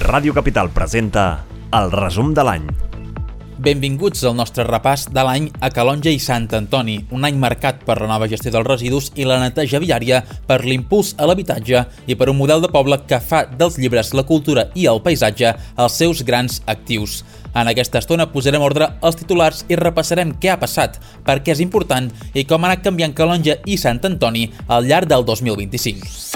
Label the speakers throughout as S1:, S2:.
S1: Ràdio Capital presenta el resum de l'any.
S2: Benvinguts al nostre repàs de l'any a Calonge i Sant Antoni, un any marcat per la nova gestió dels residus i la neteja viària, per l'impuls a l'habitatge i per un model de poble que fa dels llibres, la cultura i el paisatge els seus grans actius. En aquesta estona posarem ordre als titulars i repassarem què ha passat, per què és important i com ha anat canviant Calonge i Sant Antoni al llarg del 2025.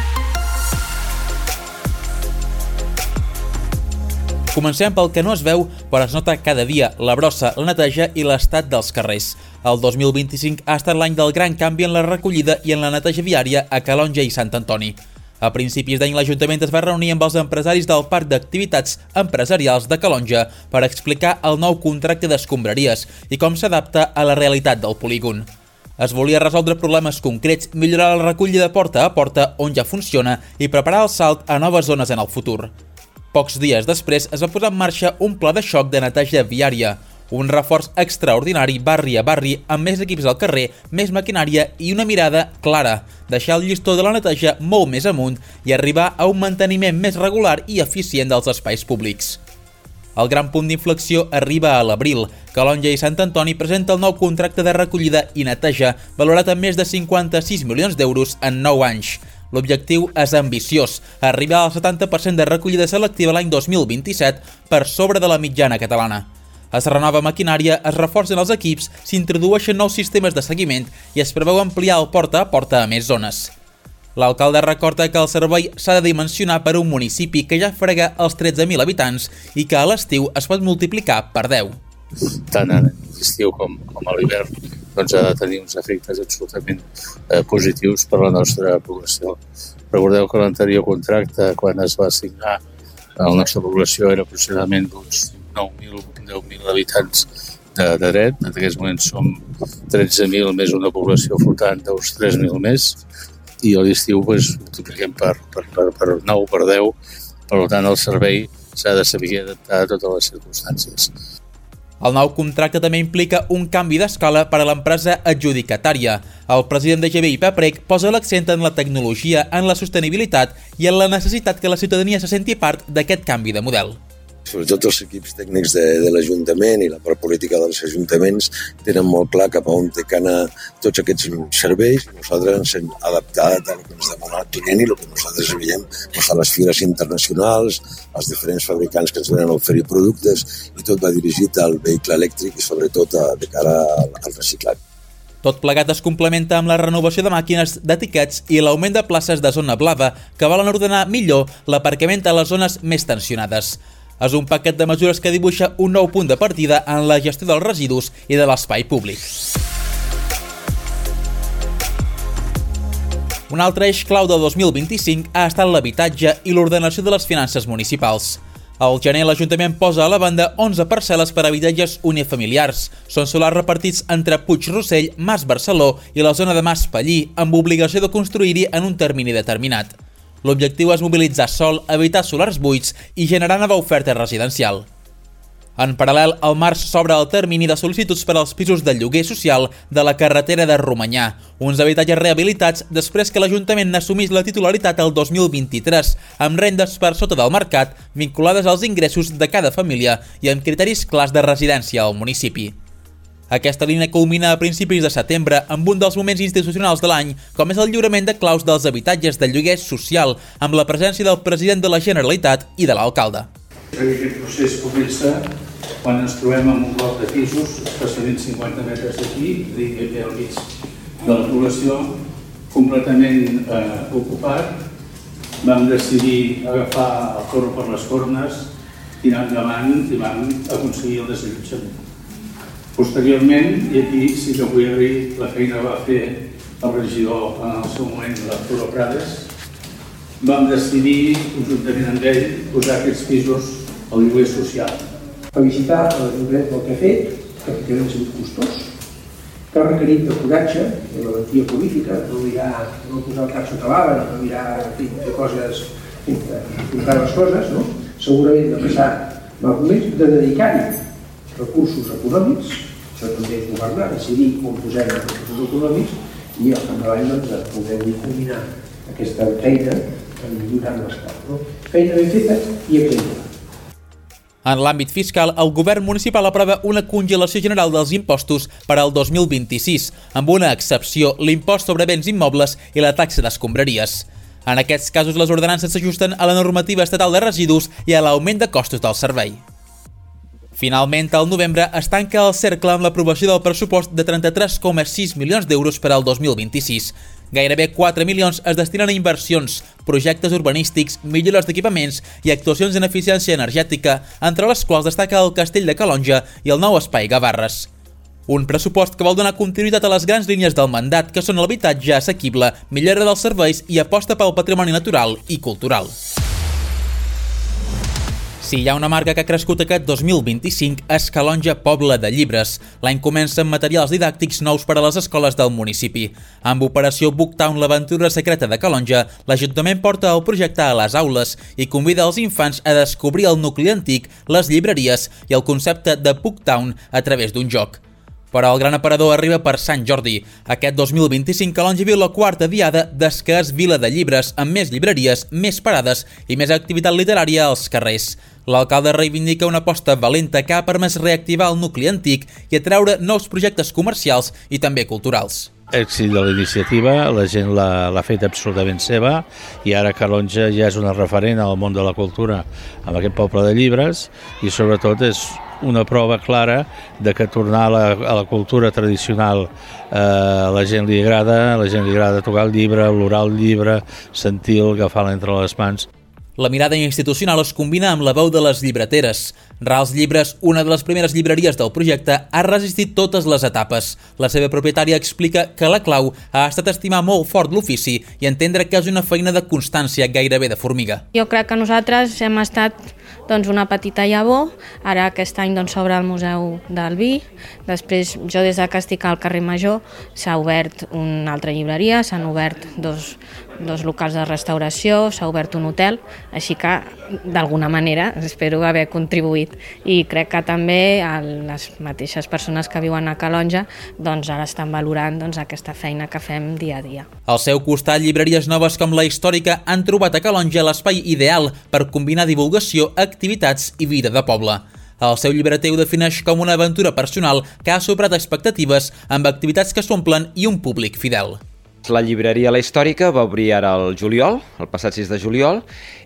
S2: Comencem pel que no es veu, però es nota cada dia: la brossa, la neteja i l'estat dels carrers. El 2025 ha estat l'any del gran canvi en la recollida i en la neteja viària a Calonge i Sant Antoni. A principis d'any l'Ajuntament es va reunir amb els empresaris del Parc d'Activitats Empresarials de Calonge per explicar el nou contracte d'escombraries i com s'adapta a la realitat del polígon. Es volia resoldre problemes concrets, millorar la recollida porta a porta on ja funciona i preparar el salt a noves zones en el futur. Pocs dies després es va posar en marxa un pla de xoc de neteja viària, un reforç extraordinari barri a barri amb més equips al carrer, més maquinària i una mirada clara, deixar el llistó de la neteja molt més amunt i arribar a un manteniment més regular i eficient dels espais públics. El gran punt d'inflexió arriba a l'abril. Calonge i Sant Antoni presenta el nou contracte de recollida i neteja valorat en més de 56 milions d'euros en 9 anys. L'objectiu és ambiciós, arribar al 70% de recollida selectiva l'any 2027 per sobre de la mitjana catalana. Es renova maquinària, es reforcen els equips, s'introdueixen nous sistemes de seguiment i es preveu ampliar el porta a porta a més zones. L'alcalde recorda que el servei s'ha de dimensionar per un municipi que ja frega els 13.000 habitants i que a l'estiu es pot multiplicar per 10.
S3: Tant a l'estiu com a l'hivern ha de tenir uns efectes absolutament positius per a la nostra població. Recordeu que l'anterior contracte, quan es va signar, la nostra població era aproximadament d'uns 10.000 habitants de dret. En aquests moments som 13.000 més una població flotant d'uns 3.000 més, i a l'estiu multipliquem per 9, per 10. Per tant, el servei s'ha de saber adaptar a totes les circumstàncies.
S2: El nou contracte també implica un canvi d'escala per a l'empresa adjudicatària. El president de GBI, Pep Rec, posa l'accent en la tecnologia, en la sostenibilitat i en la necessitat que la ciutadania se senti part d'aquest canvi de model.
S4: Sobretot els equips tècnics de l'Ajuntament i la part política dels ajuntaments tenen molt clar cap a on té que anar tots aquests serveis. Nosaltres ens hem adaptat al que ens demana el client i el que nosaltres veiem a les fires internacionals, als diferents fabricants que ens venen a oferir productes, i tot va dirigit al vehicle elèctric i sobretot de cara al reciclat.
S2: Tot plegat es complementa amb la renovació de màquines, d'etiquets i l'augment de places de zona blava que volen ordenar millor l'aparcament a les zones més tensionades. És un paquet de mesures que dibuixa un nou punt de partida en la gestió dels residus i de l'espai públic. Un altre eix clau del 2025 ha estat l'habitatge i l'ordenació de les finances municipals. Al gener l'Ajuntament posa a la banda 11 parcel·les per a habitatges unifamiliars. Són solars repartits entre Puig-rossell, Mas Barceló i la zona de Mas Pallí, amb obligació de construir-hi en un termini determinat. L'objectiu és mobilitzar sòl, evitar solars buits i generar nova oferta residencial. En paral·lel, al març s'obre el termini de sol·licituds per als pisos de lloguer social de la carretera de Romanyà, uns habitatges rehabilitats després que l'Ajuntament n'assumís la titularitat el 2023, amb rendes per sota del mercat, vinculades als ingressos de cada família i amb criteris clars de residència al municipi. Aquesta línia culmina a principis de setembre amb un dels moments institucionals de l'any, com és el lliurament de claus dels habitatges de lloguer social, amb la presència del president de la Generalitat i de l'alcalde.
S5: Aquest procés comença quan ens trobem en un bloc de pisos, especialment 50 metres d'aquí, al mig de la població, completament ocupat. Vam decidir agafar el toro per les cornes, tirar endavant i vam aconseguir el desallotjament. Posteriorment, i aquí sí que vull agrair la feina que va fer el regidor en el seu moment, l'Arturo Prades, vam decidir, conjuntament amb ell, posar aquests pisos al lloguer social.
S6: Felicitar l'Ajuntament pel que ha fet, que efectivament ha sigut costós, que ha requerit de coratge i de valentia política, no posar el cap sota l'ala, no mirar, fer coses, afrontar les coses, no? Segurament de passar mal moments, de dedicar-hi recursos econòmics, això també és governar, decidir on posem els recursos econòmics i al capdavall poder combinar aquesta feina durant l'esport. No? Feina ben feta i exemple.
S2: En l'àmbit fiscal, el govern municipal aprova una congelació general dels impostos per al 2026, amb una excepció, l'impost sobre béns immobles i la taxa d'escombraries. En aquests casos, les ordenances s'ajusten a la normativa estatal de residus i a l'augment de costos del servei. Finalment, al novembre es tanca el cercle amb l'aprovació del pressupost de 33,6 milions d'euros per al 2026. Gairebé 4 milions es destinen a inversions, projectes urbanístics, millores d'equipaments i actuacions en eficiència energètica, entre les quals destaca el Castell de Calonge i el nou espai Gavarres. Un pressupost que vol donar continuïtat a les grans línies del mandat, que són l'habitatge assequible, millora dels serveis i aposta pel patrimoni natural i cultural. Si hi ha una marca que ha crescut aquest 2025 és Calonge Poble de Llibres. L'any comença amb materials didàctics nous per a les escoles del municipi. Amb Operació Booktown, l'aventura secreta de Calonge, l'Ajuntament porta el projecte a les aules i convida els infants a descobrir el nucli antic, les llibreries i el concepte de Booktown a través d'un joc. Però el gran aparador arriba per Sant Jordi. Aquest 2025 Calonge viu la quarta diada des que és vila de llibres, amb més llibreries, més parades i més activitat literària als carrers. L'alcalde reivindica una aposta valenta que ha permès reactivar el nucli antic i atreure nous projectes comercials i també culturals.
S3: Èxit de la iniciativa, la gent l'ha fet absolutament seva i ara Calonge ja és una referent al món de la cultura amb aquest poble de llibres i sobretot és una prova clara de que tornar a la cultura tradicional a la gent li agrada tocar el llibre, olorar el llibre, sentir-lo, agafar-lo entre les mans.
S2: La mirada institucional es combina amb la veu de les llibreteres. Rals Llibres, una de les primeres llibreries del projecte, ha resistit totes les etapes. La seva propietària explica que la clau ha estat estimar molt fort l'ofici i entendre que és una feina de constància, gairebé de formiga.
S7: Jo crec que nosaltres hem estat una petita llavor. Ara aquest any s'obre el Museu del Vi. Després, jo des que estic al carrer Major, s'ha obert una altra llibreria, s'han obert dos locals de restauració, s'ha obert un hotel, així que d'alguna manera espero haver contribuït i crec que també les mateixes persones que viuen a Calonge ara estan valorant aquesta feina que fem dia a dia.
S2: Al seu costat, llibreries noves com la històrica han trobat a Calonge l'espai ideal per combinar divulgació, activitats i vida de poble. El seu llibreter ho defineix com una aventura personal que ha superat expectatives amb activitats que s'omplen i un públic fidel.
S8: La llibreria La Històrica va obrir ara el juliol, el passat 6 de juliol,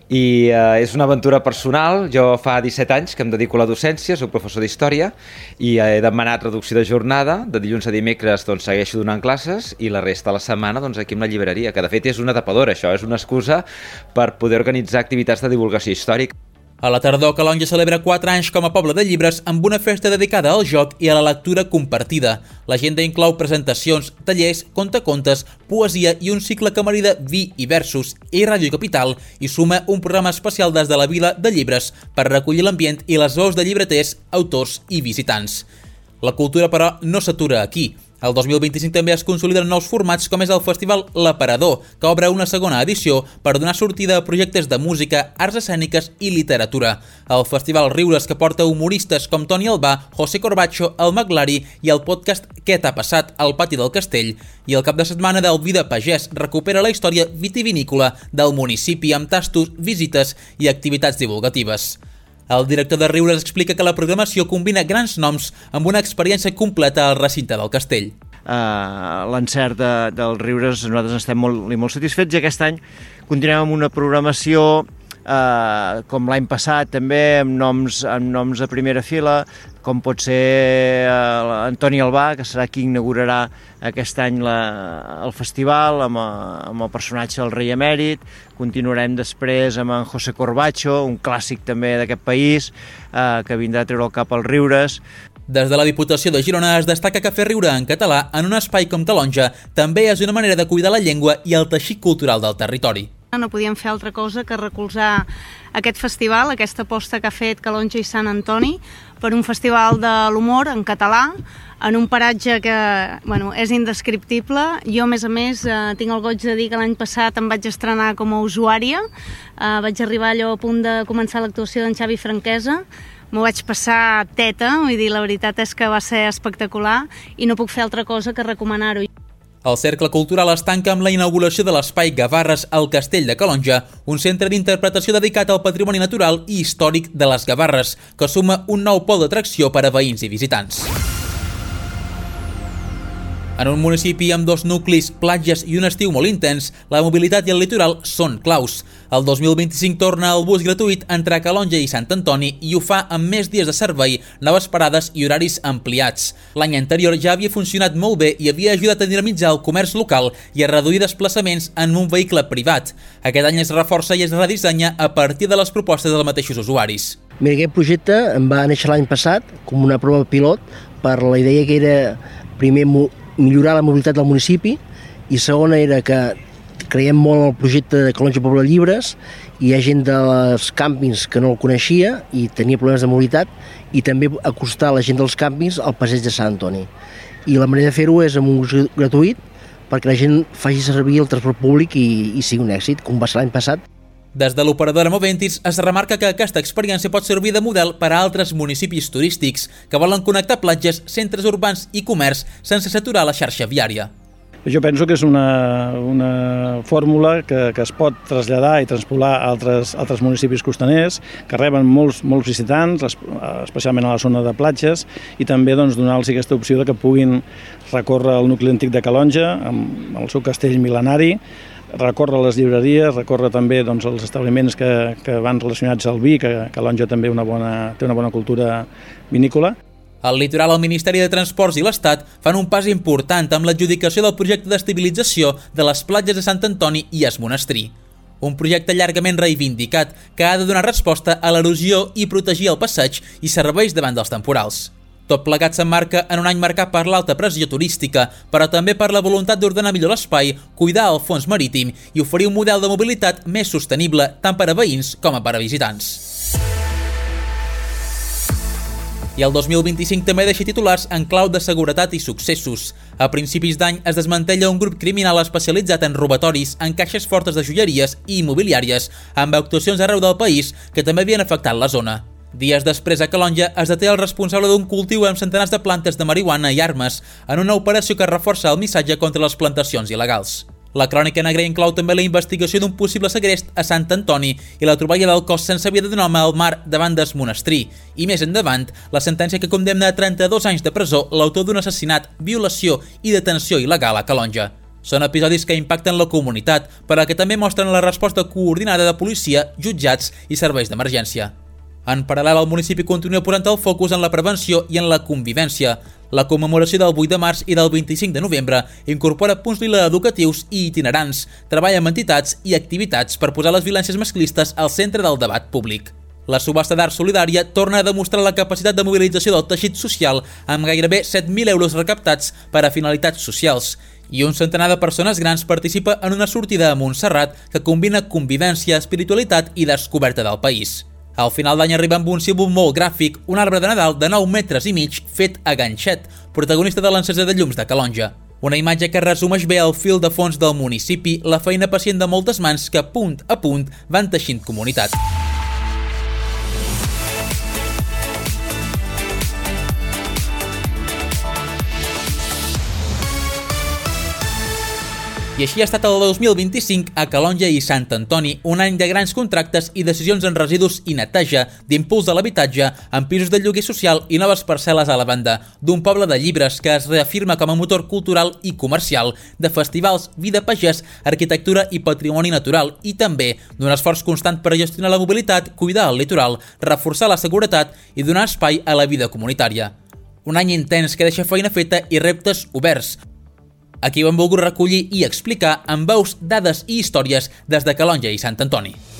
S8: i és una aventura personal. Jo fa 17 anys que em dedico a la docència, soc professor d'història i he demanat reducció de jornada, de dilluns a dimecres segueixo donant classes i la resta de la setmana aquí amb la llibreria, que de fet és una tapadora, això és una excusa per poder organitzar activitats de divulgació històrica.
S2: A la tardor, Calonge celebra 4 anys com a poble de llibres amb una festa dedicada al joc i a la lectura compartida. L'agenda inclou presentacions, tallers, contacontes, poesia i un cicle que marida vi i versos i Ràdio Capital i suma un programa especial des de la Vila de Llibres per recollir l'ambient i les veus de llibreters, autors i visitants. La cultura, però, no s'atura aquí. El 2025 també es consoliden nous formats com és el festival L'Aparador, que obre una segona edició per donar sortida a projectes de música, arts escèniques i literatura. El festival Riures, que porta humoristes com Toni Albà, José Corbacho, el Maglari i el podcast Què t'ha passat al pati del castell. I el cap de setmana del Vida Pagès recupera la història vitivinícola del municipi amb tastos, visites i activitats divulgatives. El director de Riures explica que la programació combina grans noms amb una experiència completa al recinte del castell.
S9: L'encert del Riures, nosaltres estem molt satisfets i aquest any continuem amb una programació com l'any passat també amb noms a primera fila, com pot ser Antoni Albà, que serà qui inaugurarà aquest any el festival amb el personatge del rei emèrit. Continuarem després amb en José Corbacho, un clàssic també d'aquest país, que vindrà a treure el cap als Riures.
S2: Des de la Diputació de Girona es destaca que fer riure en català en un espai com Calonge també és una manera de cuidar la llengua i el teixit cultural del territori.
S10: No podíem fer altra cosa que recolzar aquest festival, aquesta aposta que ha fet Calonge i Sant Antoni per un festival de l'humor en català, en un paratge que és indescriptible. Jo, a més, tinc el goig de dir que l'any passat em vaig estrenar com a usuària. Vaig arribar allò a punt de començar l'actuació d'en Xavi Franquesa. M'ho vaig passar teta, vull dir, la veritat és que va ser espectacular i no puc fer altra cosa que recomanar-ho.
S2: El Cercle Cultural es tanca amb la inauguració de l'espai Gavarres al Castell de Calonge, un centre d'interpretació dedicat al patrimoni natural i històric de les Gavarres, que suma un nou pol d'atracció per a veïns i visitants. En un municipi amb 2 nuclis, platges i un estiu molt intens, la mobilitat i el litoral són claus. El 2025 torna el bus gratuït entre Calonge i Sant Antoni i ho fa amb més dies de servei, noves parades i horaris ampliats. L'any anterior ja havia funcionat molt bé i havia ajudat a dinamitzar el comerç local i a reduir desplaçaments en un vehicle privat. Aquest any es reforça i es redissenya a partir de les propostes dels mateixos usuaris.
S6: Mira, aquest projecte em va néixer l'any passat com una prova pilot per la idea que era, primer, millorar la mobilitat del municipi i segona era que creiem molt en el projecte de Calonge Poble Llibres i hi ha gent dels càmpings que no el coneixia i tenia problemes de mobilitat i també acostar la gent dels càmpings al passeig de Sant Antoni. I la manera de fer-ho és amb un ús gratuït perquè la gent faci servir el transport públic i sigui un èxit, com va ser l'any passat.
S2: Des de l'operadora Moventis es remarca que aquesta experiència pot servir de model per a altres municipis turístics que volen connectar platges, centres urbans i comerç sense saturar la xarxa viària.
S11: Jo penso que és una fórmula que es pot traslladar i transpolar a altres municipis costaners que reben molts visitants, especialment a la zona de platges, i també donar-los aquesta opció de que puguin recórrer el nucli antic de Calonge amb el seu castell mil·lenari, recórrer les llibreries, recórrer també els establiments que van relacionats al vi, que Calonge també té una bona cultura vinícola.
S2: Al litoral, el Ministeri de Transports i l'Estat fan un pas important amb l'adjudicació del projecte d'estabilització de les platges de Sant Antoni i Es Monestrí. Un projecte llargament reivindicat que ha de donar resposta a l'erosió i protegir el passeig i serveis davant dels temporals. Tot plegat s'emmarca en un any marcat per l'alta pressió turística, però també per la voluntat d'ordenar millor l'espai, cuidar el fons marítim i oferir un model de mobilitat més sostenible tant per a veïns com per a visitants. I el 2025 també deixa titulars en clau de seguretat i successos. A principis d'any es desmantella un grup criminal especialitzat en robatoris en caixes fortes de joieries i immobiliàries, amb actuacions arreu del país que també havien afectat la zona. Dies després, a Calonge es deté el responsable d'un cultiu amb centenars de plantes de marihuana i armes en una operació que reforça el missatge contra les plantacions il·legals. La crònica negra inclou també la investigació d'un possible segrest a Sant Antoni i la troballa del cos sense vida d'un home al mar davant d'Es Monestrí, i més endavant, la sentència que condemna a 32 anys de presó l'autor d'un assassinat, violació i detenció il·legal a Calonge. Són episodis que impacten la comunitat, però que també mostren la resposta coordinada de policia, jutjats i serveis d'emergència. En paral·lel, el municipi continua posant el focus en la prevenció i en la convivència. La commemoració del 8 de març i del 25 de novembre incorpora punts lila educatius i itinerants, treballa amb entitats i activitats per posar les violències masclistes al centre del debat públic. La subhasta d'art solidària torna a demostrar la capacitat de mobilització del teixit social amb gairebé 7.000 euros recaptats per a finalitats socials. I un centenar de persones grans participa en una sortida a Montserrat que combina convivència, espiritualitat i descoberta del país. Al final d'any arriba amb un símbol molt gràfic, un arbre de Nadal de 9 metres i mig fet a ganxet, protagonista de l'encesa de llums de Calonge. Una imatge que resumeix bé el fil de fons del municipi, la feina pacient de moltes mans que punt a punt van teixint comunitat. I així ha estat el 2025 a Calonge i Sant Antoni, un any de grans contractes i decisions en residus i neteja, d'impuls de l'habitatge, amb pisos de lloguer social i noves parcel·les a la banda, d'un poble de llibres que es reafirma com a motor cultural i comercial, de festivals, vida pagès, arquitectura i patrimoni natural, i també d'un esforç constant per gestionar la mobilitat, cuidar el litoral, reforçar la seguretat i donar espai a la vida comunitària. Un any intens que deixa feina feta i reptes oberts. Aquí ho hem volgut recollir i explicar amb veus, dades i històries des de Calonge i Sant Antoni.